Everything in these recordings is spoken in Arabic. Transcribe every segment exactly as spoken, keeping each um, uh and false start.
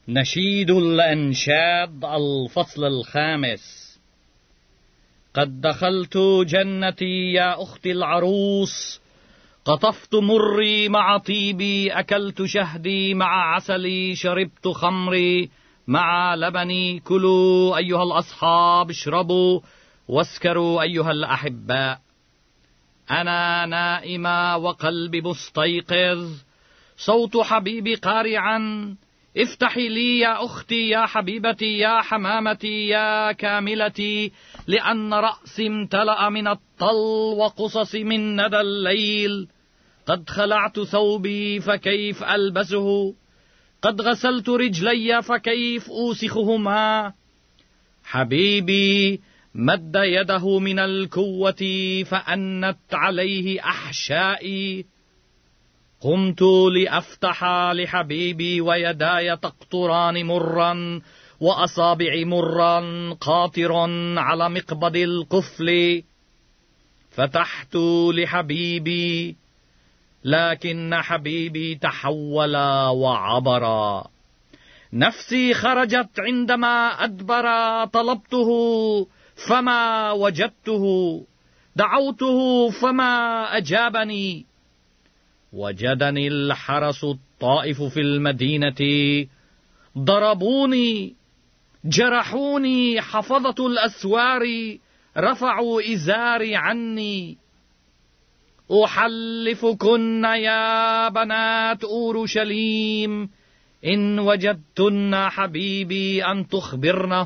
نشيد الأنشاد الفصل الخامس. قد دخلت جنتي يا أختي العروس، قطفت مري مع طيبي، أكلت شهدي مع عسلي، شربت خمري مع لبني. كلوا أيها الأصحاب، اشربوا واسكروا أيها الأحباء. أنا نائمة وقلبي مستيقظ، صوت حبيبي قارعا. افتحي لي يا أختي يا حبيبتي يا حمامتي يا كاملتي، لأن رأسي امتلأ من الطل وقصصي من ندى الليل. قد خلعت ثوبي فكيف ألبسه، قد غسلت رجلي فكيف أوسخهما. حبيبي مد يده من الكوة فأنت عليه أحشائي. قمت لأفتح لحبيبي ويداي تقطران مرا وأصابعي مرا قاطر على مقبض القفل. فتحت لحبيبي لكن حبيبي تحول وعبر. نفسي خرجت عندما أدبر، طلبته فما وجدته، دعوته فما أجابني. وجدني الحرس الطائف في المدينة، ضربوني جرحوني، حفظة الأسوار رفعوا إزاري عني. أحلفكن يا بنات أورشليم، إن وجدتن حبيبي أن تخبرنه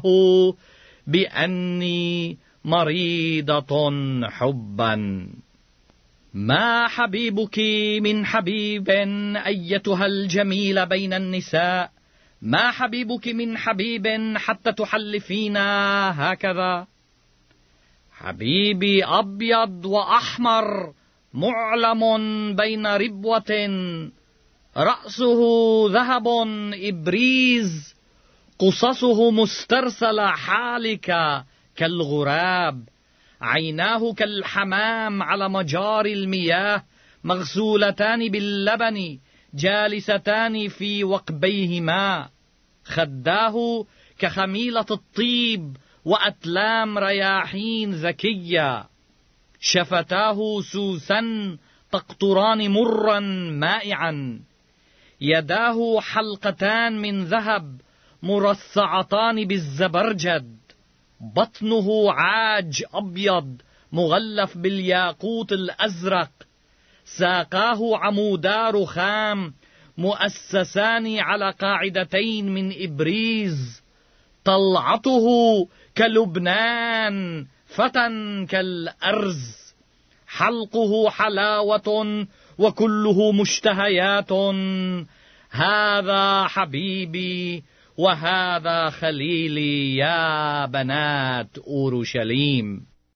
بأني مريضة حبا. ما حبيبك من حبيب أيتها الجميلة بين النساء، ما حبيبك من حبيب حتى تحلفين هكذا. حبيبي أبيض وأحمر معلم بين ربوة، رأسه ذهب إبريز، قصصه مسترسلة حالكة كالغراب، عيناه كالحمام على مجاري المياه، مغسولتان باللبن جالستان في وقبيهما. خداه كخميلة الطيب وأتلام رياحين ذكية. شفتاه سوسن تقطران مرا مائعا. يداه حلقتان من ذهب مرصعتان بالزبرجد. بطنه عاج أبيض مغلف بالياقوت الأزرق. ساقاه عمودا رخام مؤسسان على قاعدتين من إبريز. طلعته كلبنان، فتى كالأرز. حلقه حلاوة وكله مشتهيات. هذا حبيبي وهذا خليلي يا بنات أورشليم.